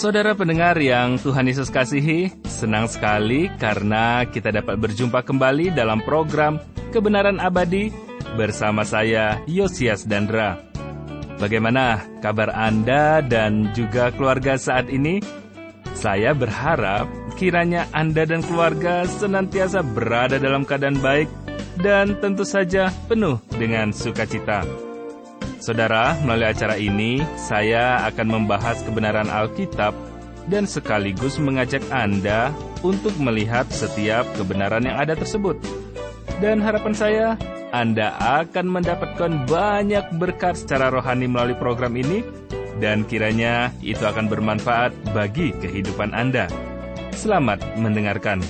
Saudara pendengar yang Tuhan Yesus kasihi, senang sekali karena kita dapat berjumpa kembali dalam program Kebenaran Abadi bersama saya, Yosias Dandra. Bagaimana kabar Anda dan juga keluarga saat ini? Saya berharap kiranya Anda dan keluarga senantiasa berada dalam keadaan baik dan tentu saja penuh dengan sukacita. Saudara, melalui acara ini, saya akan membahas kebenaran Alkitab dan sekaligus mengajak Anda untuk melihat setiap kebenaran yang ada tersebut. Dan harapan saya, Anda akan mendapatkan banyak berkat secara rohani melalui program ini, dan kiranya itu akan bermanfaat bagi kehidupan Anda. Selamat mendengarkan.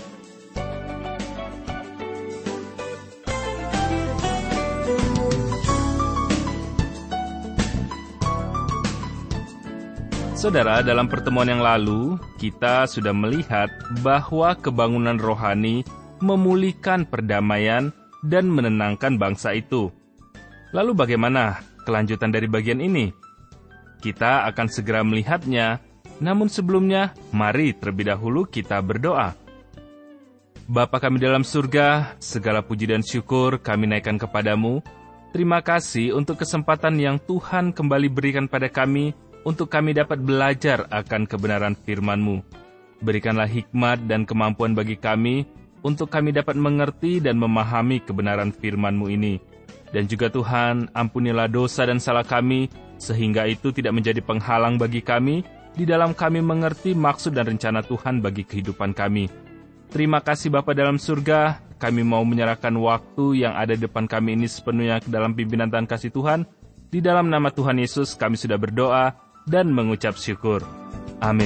Saudara, dalam pertemuan yang lalu, kita sudah melihat bahwa kebangunan rohani memulihkan perdamaian dan menenangkan bangsa itu. Lalu bagaimana kelanjutan dari bagian ini? Kita akan segera melihatnya, namun sebelumnya, mari terlebih dahulu kita berdoa. Bapa kami dalam surga, segala puji dan syukur kami naikkan kepadamu. Terima kasih untuk kesempatan yang Tuhan kembali berikan pada kami, untuk kami dapat belajar akan kebenaran firman-Mu. Berikanlah hikmat dan kemampuan bagi kami, untuk kami dapat mengerti dan memahami kebenaran firman-Mu ini. Dan juga Tuhan, ampunilah dosa dan salah kami, sehingga itu tidak menjadi penghalang bagi kami, di dalam kami mengerti maksud dan rencana Tuhan bagi kehidupan kami. Terima kasih Bapa dalam surga, kami mau menyerahkan waktu yang ada di depan kami ini sepenuhnya ke dalam pimpinan dan kasih Tuhan. Di dalam nama Tuhan Yesus kami sudah berdoa dan mengucap syukur. Amin.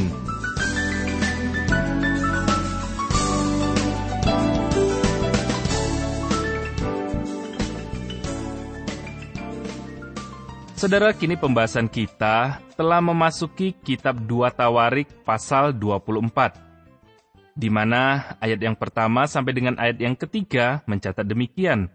Saudara, kini pembahasan kita telah memasuki kitab 2 Tawarik pasal 24, di mana ayat yang pertama sampai dengan ayat yang ketiga mencatat demikian.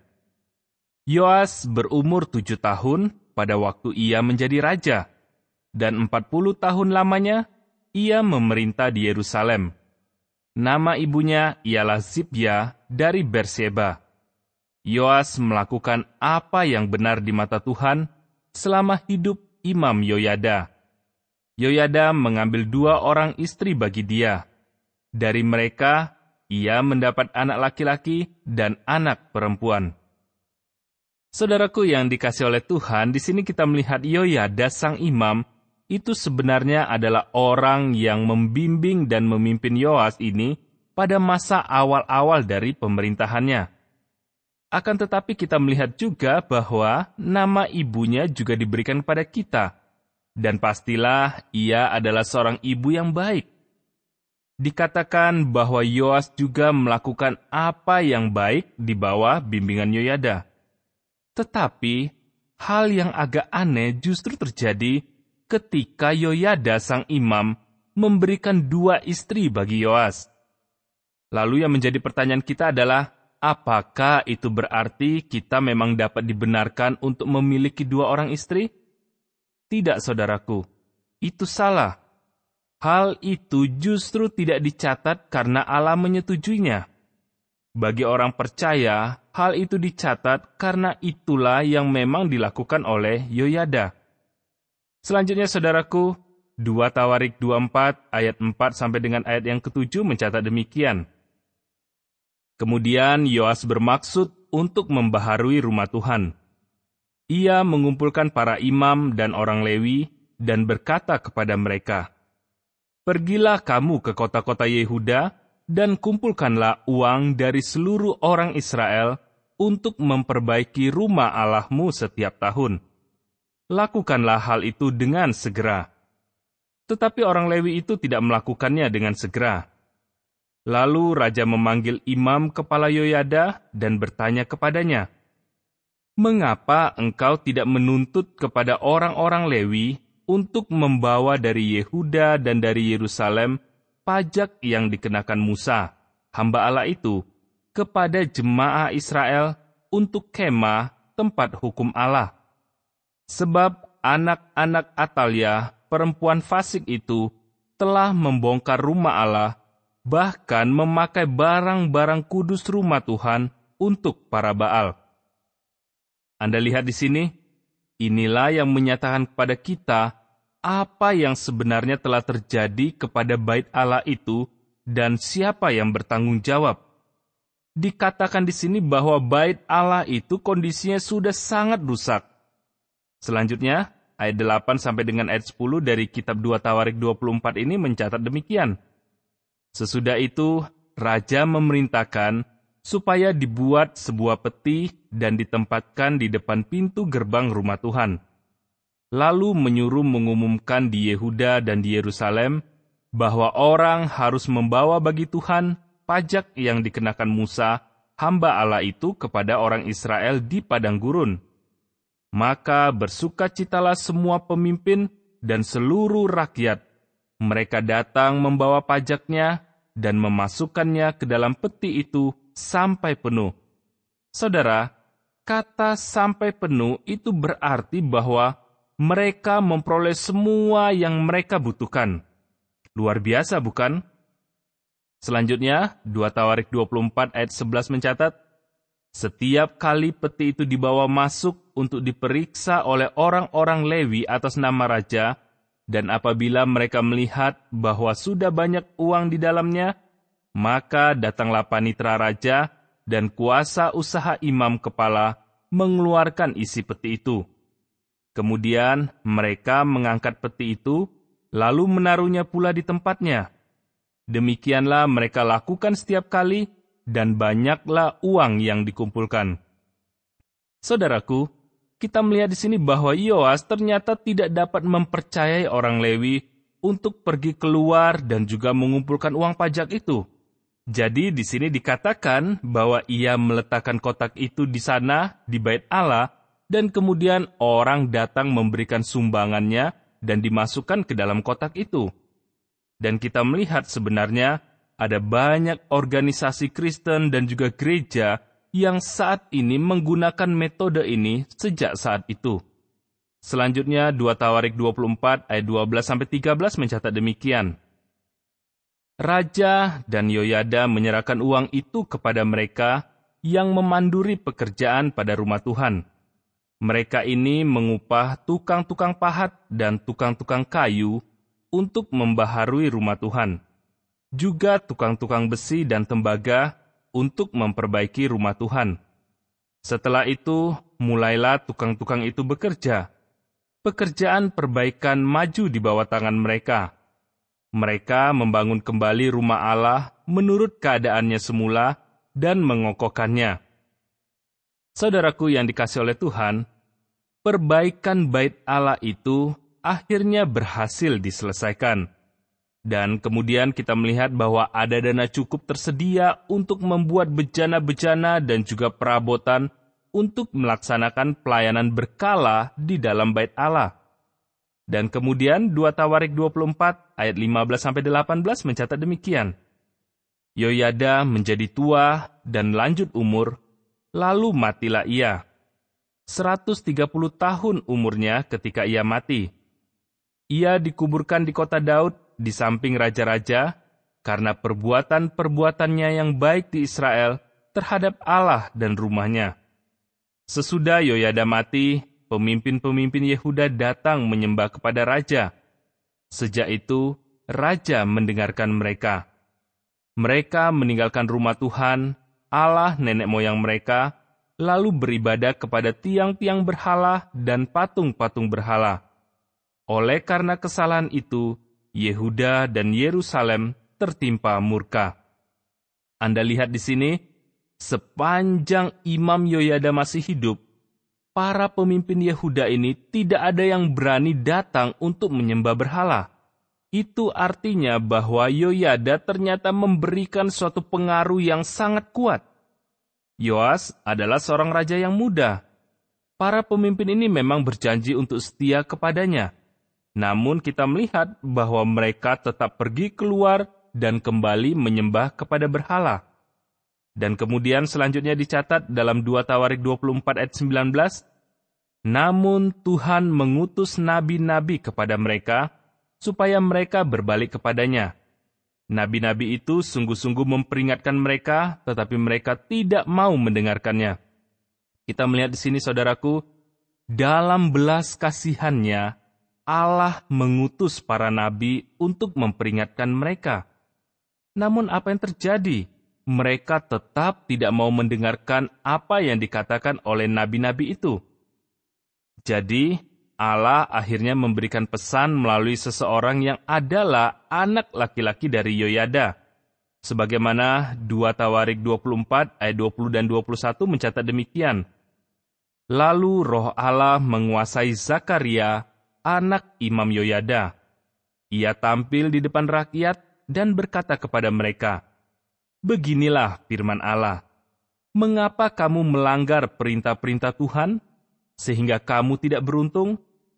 Yoas berumur 7 tahun pada waktu ia menjadi raja, dan 40 tahun lamanya ia memerintah di Yerusalem. Nama ibunya ialah Zibya dari Berseba. Yoas melakukan apa yang benar di mata Tuhan selama hidup Imam Yoyada. Yoyada mengambil 2 orang istri bagi dia. Dari mereka, ia mendapat anak laki-laki dan anak perempuan. Saudaraku yang dikasihi oleh Tuhan, di sini kita melihat Yoyada sang imam itu sebenarnya adalah orang yang membimbing dan memimpin Yoas ini pada masa awal-awal dari pemerintahannya. Akan tetapi kita melihat juga bahwa nama ibunya juga diberikan kepada kita, dan pastilah ia adalah seorang ibu yang baik. Dikatakan bahwa Yoas juga melakukan apa yang baik di bawah bimbingan Yoyada. Tetapi, hal yang agak aneh justru terjadi ketika Yoyada sang imam memberikan 2 istri bagi Yoas. Lalu yang menjadi pertanyaan kita adalah, apakah itu berarti kita memang dapat dibenarkan untuk memiliki 2 orang istri? Tidak, saudaraku. Itu salah. Hal itu justru tidak dicatat karena Allah menyetujuinya. Bagi orang percaya, hal itu dicatat karena itulah yang memang dilakukan oleh Yoyada. Selanjutnya, saudaraku, 2 Tawarik 24 ayat 4 sampai dengan ayat yang ke-7 mencatat demikian. Kemudian Yoas bermaksud untuk membaharui rumah Tuhan. Ia mengumpulkan para imam dan orang Lewi dan berkata kepada mereka, "Pergilah kamu ke kota-kota Yehuda dan kumpulkanlah uang dari seluruh orang Israel untuk memperbaiki rumah Allahmu setiap tahun. Lakukanlah hal itu dengan segera." Tetapi orang Lewi itu tidak melakukannya dengan segera. Lalu raja memanggil imam kepala Yoyada dan bertanya kepadanya, "Mengapa engkau tidak menuntut kepada orang-orang Lewi untuk membawa dari Yehuda dan dari Yerusalem pajak yang dikenakan Musa, hamba Allah itu, kepada jemaah Israel untuk kemah tempat hukum Allah? Sebab anak-anak Atalia, perempuan fasik itu, telah membongkar rumah Allah, bahkan memakai barang-barang kudus rumah Tuhan untuk para Baal. Anda lihat di sini, inilah yang menyatakan kepada kita apa yang sebenarnya telah terjadi kepada bait Allah itu dan siapa yang bertanggung jawab. Dikatakan di sini bahwa bait Allah itu kondisinya sudah sangat rusak. Selanjutnya, ayat 8 sampai dengan ayat 10 dari kitab 2 Tawarik 24 ini mencatat demikian. Sesudah itu, raja memerintahkan supaya dibuat sebuah peti dan ditempatkan di depan pintu gerbang rumah Tuhan. Lalu menyuruh mengumumkan di Yehuda dan di Yerusalem bahwa orang harus membawa bagi Tuhan pajak yang dikenakan Musa, hamba Allah itu kepada orang Israel di padang gurun. Maka bersukacitalah semua pemimpin dan seluruh rakyat. Mereka datang membawa pajaknya dan memasukkannya ke dalam peti itu sampai penuh. Saudara, kata sampai penuh itu berarti bahwa mereka memperoleh semua yang mereka butuhkan. Luar biasa, bukan? Selanjutnya, 2 Tawarik 24 ayat 11 mencatat, setiap kali peti itu dibawa masuk untuk diperiksa oleh orang-orang Lewi atas nama raja, dan apabila mereka melihat bahwa sudah banyak uang di dalamnya, maka datanglah panitera raja dan kuasa usaha imam kepala mengeluarkan isi peti itu. Kemudian mereka mengangkat peti itu, lalu menaruhnya pula di tempatnya. Demikianlah mereka lakukan setiap kali, dan banyaklah uang yang dikumpulkan. Saudaraku, kita melihat di sini bahwa Yoas ternyata tidak dapat mempercayai orang Lewi untuk pergi keluar dan juga mengumpulkan uang pajak itu. Jadi di sini dikatakan bahwa ia meletakkan kotak itu di sana, di bait Allah, dan kemudian orang datang memberikan sumbangannya dan dimasukkan ke dalam kotak itu. Dan kita melihat sebenarnya ada banyak organisasi Kristen dan juga gereja yang saat ini menggunakan metode ini sejak saat itu. Selanjutnya 2 Tawarik 24 ayat 12-13 mencatat demikian. Raja dan Yoyada menyerahkan uang itu kepada mereka yang memanduri pekerjaan pada rumah Tuhan. Mereka ini mengupah tukang-tukang pahat dan tukang-tukang kayu untuk membaharui rumah Tuhan. Juga tukang-tukang besi dan tembaga untuk memperbaiki rumah Tuhan. Setelah itu, mulailah tukang-tukang itu bekerja. Pekerjaan perbaikan maju di bawah tangan mereka. Mereka membangun kembali rumah Allah menurut keadaannya semula dan mengokohkannya. Saudaraku yang dikasihi oleh Tuhan, perbaikan bait Allah itu akhirnya berhasil diselesaikan. Dan kemudian kita melihat bahwa ada dana cukup tersedia untuk membuat bejana-bejana dan juga perabotan untuk melaksanakan pelayanan berkala di dalam bait Allah. Dan kemudian 2 Tawarik 24 ayat 15-18 mencatat demikian. Yoyada menjadi tua dan lanjut umur, lalu matilah ia. 130 tahun umurnya ketika ia mati. Ia dikuburkan di kota Daud di samping raja-raja karena perbuatan-perbuatannya yang baik di Israel terhadap Allah dan rumahnya. Sesudah Yoyada mati, pemimpin-pemimpin Yehuda datang menyembah kepada raja. Sejak itu, raja mendengarkan mereka. Mereka meninggalkan rumah Tuhan, Allah nenek moyang mereka, lalu beribadah kepada tiang-tiang berhala dan patung-patung berhala. Oleh karena kesalahan itu, Yehuda dan Yerusalem tertimpa murka. Anda lihat di sini, sepanjang Imam Yoyada masih hidup, para pemimpin Yehuda ini tidak ada yang berani datang untuk menyembah berhala. Itu artinya bahwa Yoyada ternyata memberikan suatu pengaruh yang sangat kuat. Yoas adalah seorang raja yang muda. Para pemimpin ini memang berjanji untuk setia kepadanya. Namun kita melihat bahwa mereka tetap pergi keluar dan kembali menyembah kepada berhala. Dan kemudian selanjutnya dicatat dalam 2 Tawarik 24 ayat 19, namun Tuhan mengutus nabi-nabi kepada mereka, supaya mereka berbalik kepadanya. Nabi-nabi itu sungguh-sungguh memperingatkan mereka, tetapi mereka tidak mau mendengarkannya. Kita melihat di sini, saudaraku, dalam belas kasihannya, Allah mengutus para nabi untuk memperingatkan mereka. Namun apa yang terjadi? Mereka tetap tidak mau mendengarkan apa yang dikatakan oleh nabi-nabi itu. Jadi, Allah akhirnya memberikan pesan melalui seseorang yang adalah anak laki-laki dari Yoyada. Sebagaimana 2 Tawarik 24 ayat 20 dan 21 mencatat demikian. Lalu roh Allah menguasai Zakaria, anak Imam Yoyada. Ia tampil di depan rakyat dan berkata kepada mereka, "Beginilah firman Allah, mengapa kamu melanggar perintah-perintah Tuhan, sehingga kamu tidak beruntung?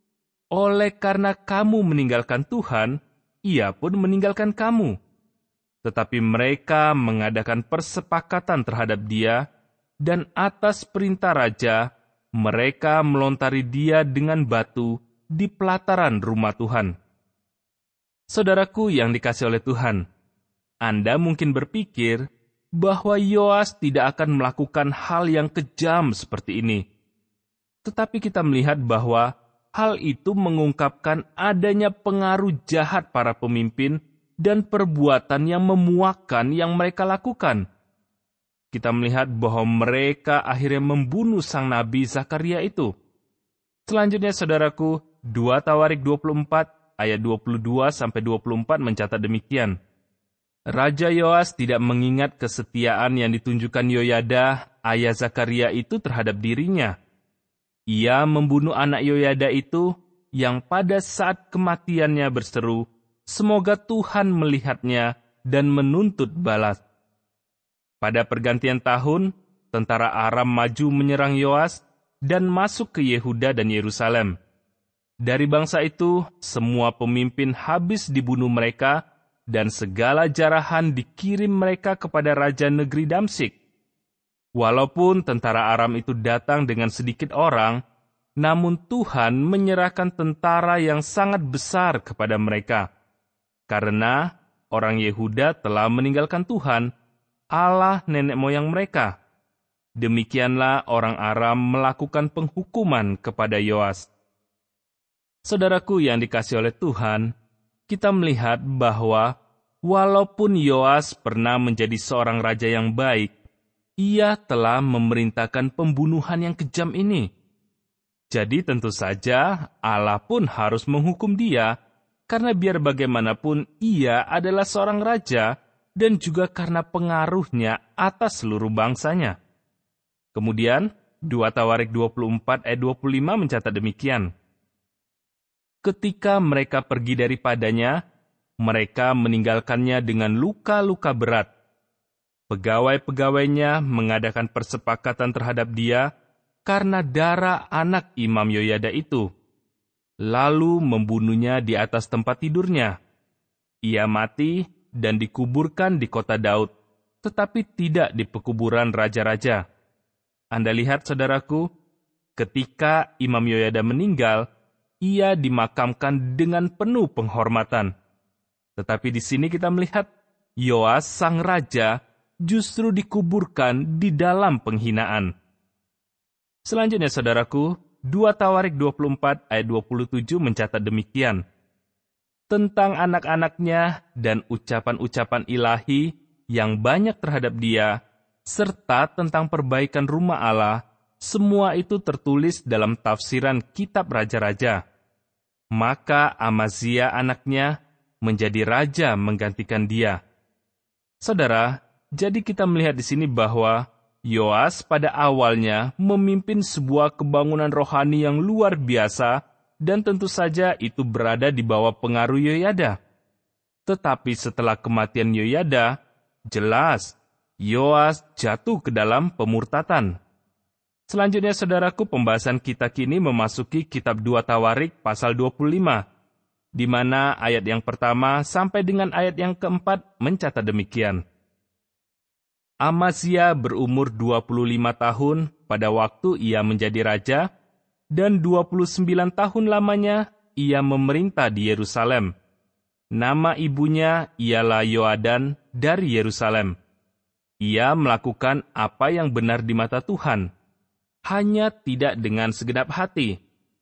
Oleh karena kamu meninggalkan Tuhan, Ia pun meninggalkan kamu." Tetapi mereka mengadakan persepakatan terhadap Dia, dan atas perintah raja, mereka melontari Dia dengan batu di pelataran rumah Tuhan. Saudaraku yang dikasihi oleh Tuhan, Anda mungkin berpikir bahwa Yoas tidak akan melakukan hal yang kejam seperti ini. Tetapi kita melihat bahwa hal itu mengungkapkan adanya pengaruh jahat para pemimpin dan perbuatan yang memuakkan yang mereka lakukan. Kita melihat bahwa mereka akhirnya membunuh sang nabi Zakaria itu. Selanjutnya, saudaraku, 2 Tawarik 24 ayat 22-24 mencatat demikian. Raja Yoas tidak mengingat kesetiaan yang ditunjukkan Yoyada, ayah Zakaria itu terhadap dirinya. Ia membunuh anak Yoyada itu yang pada saat kematiannya berseru, "Semoga Tuhan melihatnya dan menuntut balas." Pada pergantian tahun, tentara Aram maju menyerang Yoas dan masuk ke Yehuda dan Yerusalem. Dari bangsa itu, semua pemimpin habis dibunuh mereka, dan segala jarahan dikirim mereka kepada raja negeri Damsyik. Walaupun tentara Aram itu datang dengan sedikit orang, namun Tuhan menyerahkan tentara yang sangat besar kepada mereka. Karena orang Yehuda telah meninggalkan Tuhan, Allah nenek moyang mereka. Demikianlah orang Aram melakukan penghukuman kepada Yoas. Saudaraku yang dikasihi oleh Tuhan, kita melihat bahwa walaupun Yoas pernah menjadi seorang raja yang baik, ia telah memerintahkan pembunuhan yang kejam ini. Jadi tentu saja Allah pun harus menghukum dia, karena biar bagaimanapun ia adalah seorang raja, dan juga karena pengaruhnya atas seluruh bangsanya. Kemudian, 2 Tawarik 24 ayat 25 mencatat demikian. Ketika mereka pergi daripadanya, mereka meninggalkannya dengan luka-luka berat. Pegawai-pegawainya mengadakan persepakatan terhadap dia karena darah anak Imam Yoyada itu, lalu membunuhnya di atas tempat tidurnya. Ia mati dan dikuburkan di kota Daud, tetapi tidak di pekuburan raja-raja. Anda lihat, saudaraku, ketika Imam Yoyada meninggal, ia dimakamkan dengan penuh penghormatan. Tetapi di sini kita melihat Yoas sang raja justru dikuburkan di dalam penghinaan. Selanjutnya, saudaraku, 2 Tawarik 24 ayat 27 mencatat demikian. Tentang anak-anaknya dan ucapan-ucapan ilahi yang banyak terhadap dia, serta tentang perbaikan rumah Allah, semua itu tertulis dalam tafsiran kitab raja-raja. Maka Amazia anaknya menjadi raja menggantikan dia. Saudara, jadi kita melihat di sini bahwa Yoas pada awalnya memimpin sebuah kebangunan rohani yang luar biasa, dan tentu saja itu berada di bawah pengaruh Yoyada. Tetapi setelah kematian Yoyada, jelas Yoas jatuh ke dalam pemurtatan. Selanjutnya, saudaraku, pembahasan kita kini memasuki kitab 2 Tawarik pasal 25, di mana ayat yang pertama sampai dengan ayat yang keempat mencatat demikian. Amazia berumur 25 tahun pada waktu ia menjadi raja, dan 29 tahun lamanya ia memerintah di Yerusalem. Nama ibunya ialah Yoadan dari Yerusalem. Ia melakukan apa yang benar di mata Tuhan, hanya tidak dengan segenap hati.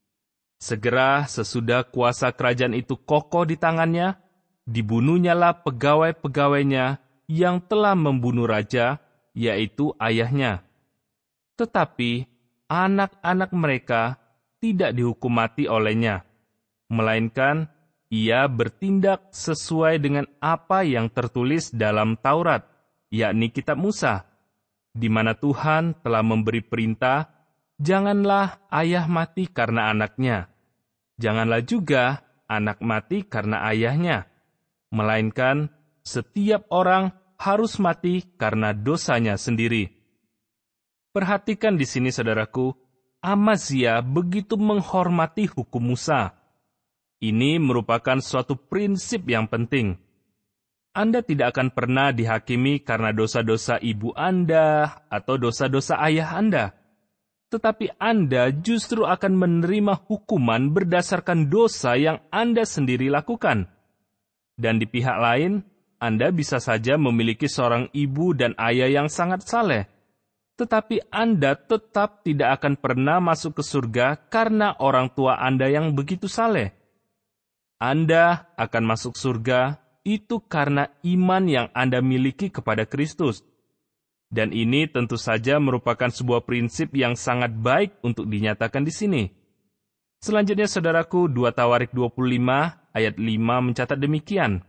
Segera sesudah kuasa kerajaan itu kokoh di tangannya, dibunuhnyalah pegawai-pegawainya yang telah membunuh raja, yaitu ayahnya. Tetapi anak-anak mereka tidak dihukum mati olehnya, melainkan ia bertindak sesuai dengan apa yang tertulis dalam Taurat, yakni kitab Musa, di mana Tuhan telah memberi perintah, janganlah ayah mati karena anaknya, janganlah juga anak mati karena ayahnya, melainkan setiap orang harus mati karena dosanya sendiri. Perhatikan di sini, saudaraku, Amazia begitu menghormati hukum Musa. Ini merupakan suatu prinsip yang penting. Anda tidak akan pernah dihakimi karena dosa-dosa ibu Anda atau dosa-dosa ayah Anda. Tetapi Anda justru akan menerima hukuman berdasarkan dosa yang Anda sendiri lakukan. Dan di pihak lain, Anda bisa saja memiliki seorang ibu dan ayah yang sangat saleh. Tetapi Anda tetap tidak akan pernah masuk ke surga karena orang tua Anda yang begitu saleh. Anda akan masuk surga itu karena iman yang Anda miliki kepada Kristus. Dan ini tentu saja merupakan sebuah prinsip yang sangat baik untuk dinyatakan di sini. Selanjutnya, saudaraku, 2 Tawarik 25 ayat 5 mencatat demikian.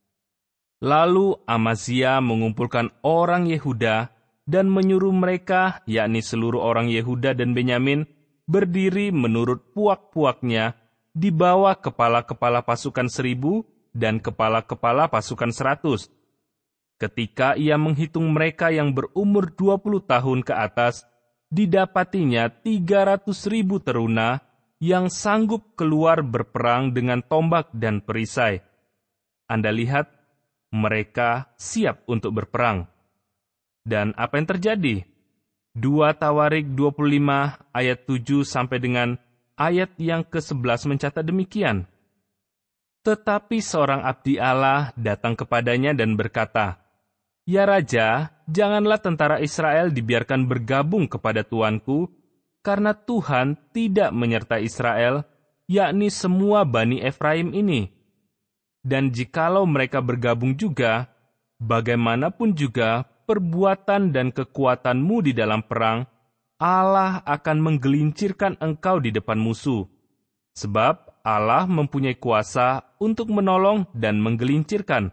Lalu Amazia mengumpulkan orang Yehuda dan menyuruh mereka, yakni seluruh orang Yehuda dan Benyamin, berdiri menurut puak-puaknya, di bawah kepala-kepala pasukan 1.000 dan kepala-kepala pasukan 100. Ketika ia menghitung mereka yang berumur 20 tahun ke atas, didapatinya 300.000 teruna yang sanggup keluar berperang dengan tombak dan perisai. Anda lihat, mereka siap untuk berperang. Dan apa yang terjadi? 2 Tawarik 25 ayat 7 sampai dengan ayat yang ke-11 mencatat demikian. Tetapi seorang abdi Allah datang kepadanya dan berkata, "Ya Raja, janganlah tentara Israel dibiarkan bergabung kepada tuanku, karena Tuhan tidak menyertai Israel, yakni semua Bani Efraim ini. Dan jikalau mereka bergabung juga, bagaimanapun juga perbuatan dan kekuatanmu di dalam perang, Allah akan menggelincirkan engkau di depan musuh. Sebab Allah mempunyai kuasa untuk menolong dan menggelincirkan."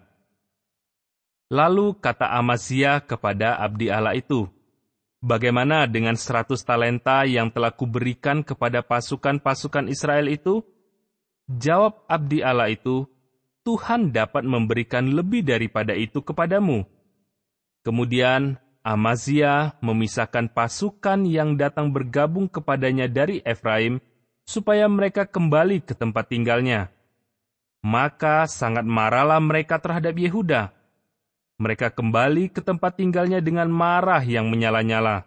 Lalu kata Amazia kepada abdi Allah itu, "Bagaimana dengan 100 talenta yang telah kuberikan kepada pasukan-pasukan Israel itu?" Jawab abdi Allah itu, "Tuhan dapat memberikan lebih daripada itu kepadamu." Kemudian Amazia memisahkan pasukan yang datang bergabung kepadanya dari Efraim, supaya mereka kembali ke tempat tinggalnya. Maka sangat marahlah mereka terhadap Yehuda. Mereka kembali ke tempat tinggalnya dengan marah yang menyala-nyala.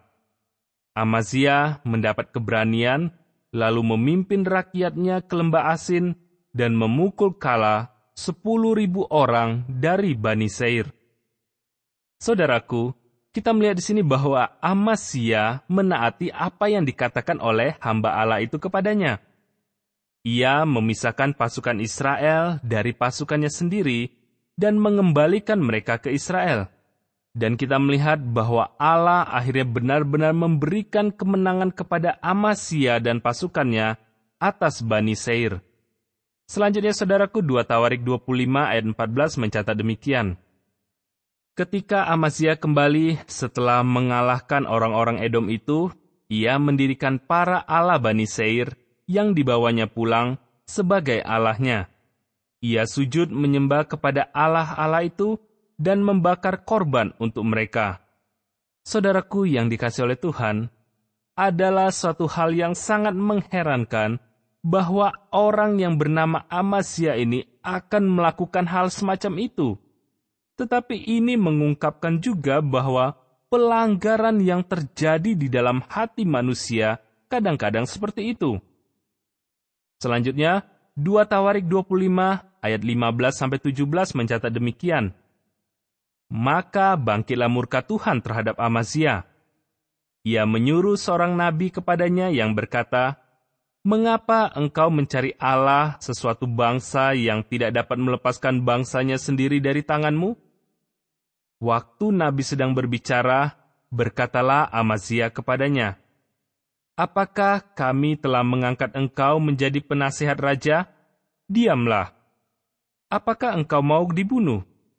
Amazia mendapat keberanian, lalu memimpin rakyatnya ke lembah Asin dan memukul kala 10.000 orang dari Bani Seir. Saudaraku, kita melihat di sini bahwa Amazia menaati apa yang dikatakan oleh hamba Allah itu kepadanya. Ia memisahkan pasukan Israel dari pasukannya sendiri dan mengembalikan mereka ke Israel. Dan kita melihat bahwa Allah akhirnya benar-benar memberikan kemenangan kepada Amazia dan pasukannya atas Bani Seir. Selanjutnya, saudaraku, 2 Tawarik 25 ayat 14 mencatat demikian. Ketika Amazia kembali setelah mengalahkan orang-orang Edom itu, ia mendirikan para Allah Bani Seir yang dibawanya pulang sebagai Allahnya. Ia sujud menyembah kepada Allah-Allah itu dan membakar korban untuk mereka. Saudaraku yang dikasihi oleh Tuhan, adalah suatu hal yang sangat mengherankan bahwa orang yang bernama Amazia ini akan melakukan hal semacam itu. Tetapi ini mengungkapkan juga bahwa pelanggaran yang terjadi di dalam hati manusia kadang-kadang seperti itu. Selanjutnya, 2 Tawarik 25 ayat 15-17 mencatat demikian. Maka bangkitlah murka Tuhan terhadap Amazia. Ia menyuruh seorang nabi kepadanya yang berkata, "Mengapa engkau mencari Allah sesuatu bangsa yang tidak dapat melepaskan bangsanya sendiri dari tanganmu?" Waktu nabi sedang berbicara, berkatalah Amazia kepadanya, "Apakah kami telah mengangkat engkau menjadi penasihat raja? Diamlah. Apakah engkau mau dibunuh?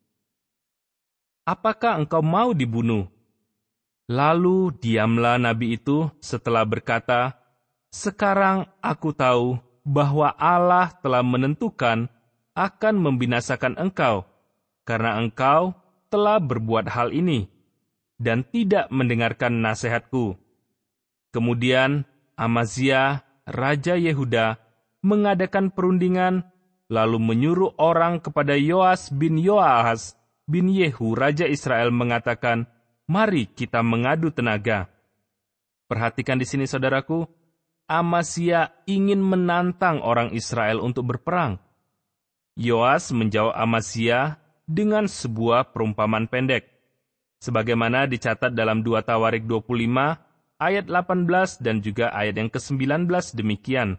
Apakah engkau mau dibunuh?" Lalu diamlah nabi itu setelah berkata, "Sekarang aku tahu bahwa Allah telah menentukan akan membinasakan engkau, karena engkau telah berbuat hal ini, dan tidak mendengarkan nasihatku." Kemudian Amazia, Raja Yehuda, mengadakan perundingan, lalu menyuruh orang kepada Yoas bin Yoahaz bin Yehu, Raja Israel, mengatakan, "Mari kita mengadu tenaga." Perhatikan di sini, saudaraku, Amazia ingin menantang orang Israel untuk berperang. Yoas menjawab Amazia dengan sebuah perumpamaan pendek, sebagaimana dicatat dalam 2 Tawarik 25, ayat 18 dan juga ayat yang ke-19 demikian.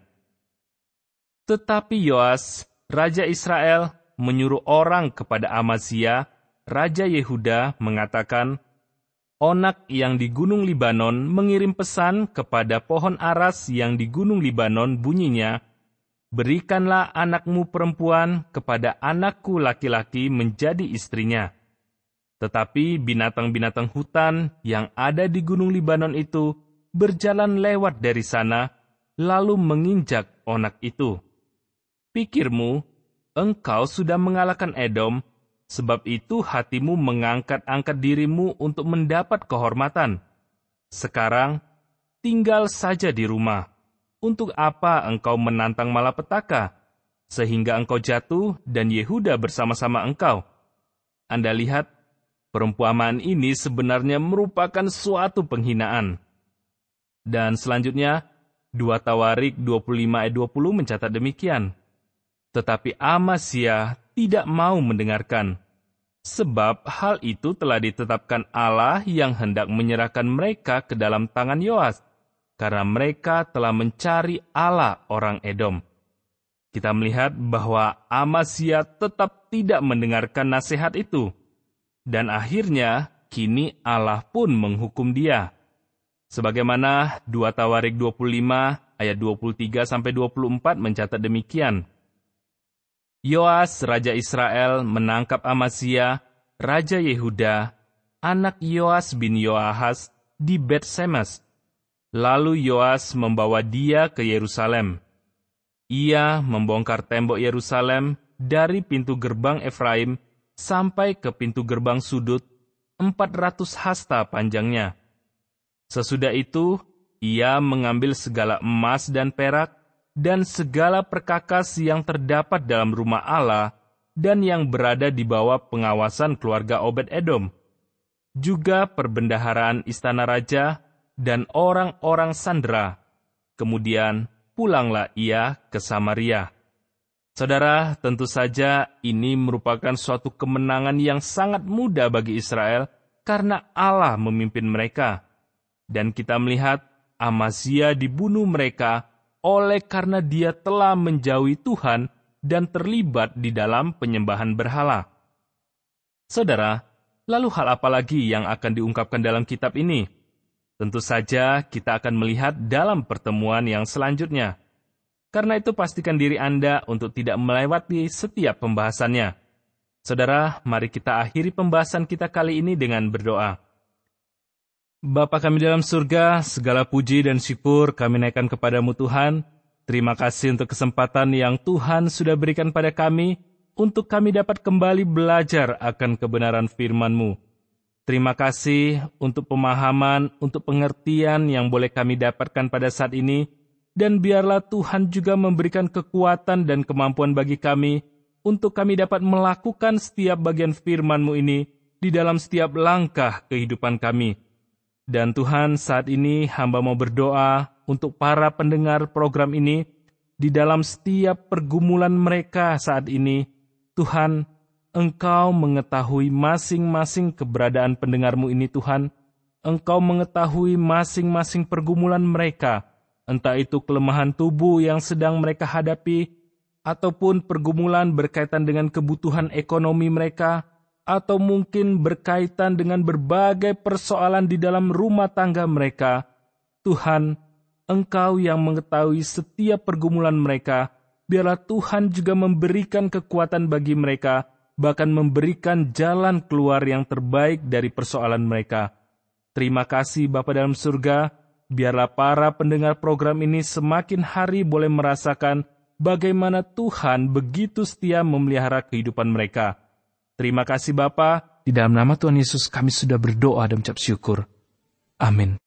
Tetapi Yoas, Raja Israel, menyuruh orang kepada Amazia, Raja Yehuda, mengatakan, "Onak yang di Gunung Libanon mengirim pesan kepada pohon aras yang di Gunung Libanon, bunyinya, 'Berikanlah anakmu perempuan kepada anakku laki-laki menjadi istrinya.' Tetapi binatang-binatang hutan yang ada di Gunung Libanon itu berjalan lewat dari sana, lalu menginjak onak itu. Pikirmu, engkau sudah mengalahkan Edom, sebab itu hatimu mengangkat-angkat dirimu untuk mendapat kehormatan. Sekarang, tinggal saja di rumah. Untuk apa engkau menantang malapetaka, sehingga engkau jatuh dan Yehuda bersama-sama engkau?" Anda lihat, perumpamaan ini sebenarnya merupakan suatu penghinaan. Dan selanjutnya, 2 Tawarik 25 ayat 20 mencatat demikian. Tetapi Amazia tidak mau mendengarkan, sebab hal itu telah ditetapkan Allah yang hendak menyerahkan mereka ke dalam tangan Yoas, karena mereka telah mencari Allah orang Edom. Kita melihat bahwa Amazia tetap tidak mendengarkan nasihat itu. Dan akhirnya, kini Allah pun menghukum dia. Sebagaimana 2 Tawarik 25 ayat 23-24 mencatat demikian. Yoas, Raja Israel, menangkap Amazia, Raja Yehuda, anak Yoas bin Yoahaz, di Bet-Semes. Lalu Yoas membawa dia ke Yerusalem. Ia membongkar tembok Yerusalem dari pintu gerbang Efraim sampai ke pintu gerbang sudut, 400 hasta panjangnya. Sesudah itu, ia mengambil segala emas dan perak, dan segala perkakas yang terdapat dalam rumah Allah, dan yang berada di bawah pengawasan keluarga Obed-Edom, juga perbendaharaan istana raja, dan orang-orang sandera. Kemudian pulanglah ia ke Samaria. Saudara, tentu saja ini merupakan suatu kemenangan yang sangat mudah bagi Israel karena Allah memimpin mereka. Dan kita melihat Amazia dibunuh mereka oleh karena dia telah menjauhi Tuhan dan terlibat di dalam penyembahan berhala. Saudara, lalu hal apa lagi yang akan diungkapkan dalam kitab ini? Tentu saja kita akan melihat dalam pertemuan yang selanjutnya. Karena itu pastikan diri Anda untuk tidak melewati setiap pembahasannya. Saudara, mari kita akhiri pembahasan kita kali ini dengan berdoa. Bapa kami dalam surga, segala puji dan syukur kami naikkan kepadamu Tuhan. Terima kasih untuk kesempatan yang Tuhan sudah berikan pada kami, untuk kami dapat kembali belajar akan kebenaran firman-Mu. Terima kasih untuk pemahaman, untuk pengertian yang boleh kami dapatkan pada saat ini, dan biarlah Tuhan juga memberikan kekuatan dan kemampuan bagi kami, untuk kami dapat melakukan setiap bagian firman-Mu ini di dalam setiap langkah kehidupan kami. Dan Tuhan, saat ini hamba mau berdoa untuk para pendengar program ini, di dalam setiap pergumulan mereka saat ini. Tuhan, Engkau mengetahui masing-masing keberadaan pendengar-Mu ini Tuhan. Engkau mengetahui masing-masing pergumulan mereka, entah itu kelemahan tubuh yang sedang mereka hadapi, ataupun pergumulan berkaitan dengan kebutuhan ekonomi mereka, atau mungkin berkaitan dengan berbagai persoalan di dalam rumah tangga mereka. Tuhan, Engkau yang mengetahui setiap pergumulan mereka, biarlah Tuhan juga memberikan kekuatan bagi mereka, bahkan memberikan jalan keluar yang terbaik dari persoalan mereka. Terima kasih Bapa dalam surga, biarlah para pendengar program ini semakin hari boleh merasakan bagaimana Tuhan begitu setia memelihara kehidupan mereka. Terima kasih Bapa, di dalam nama Tuhan Yesus kami sudah berdoa dan mengucap syukur. Amin.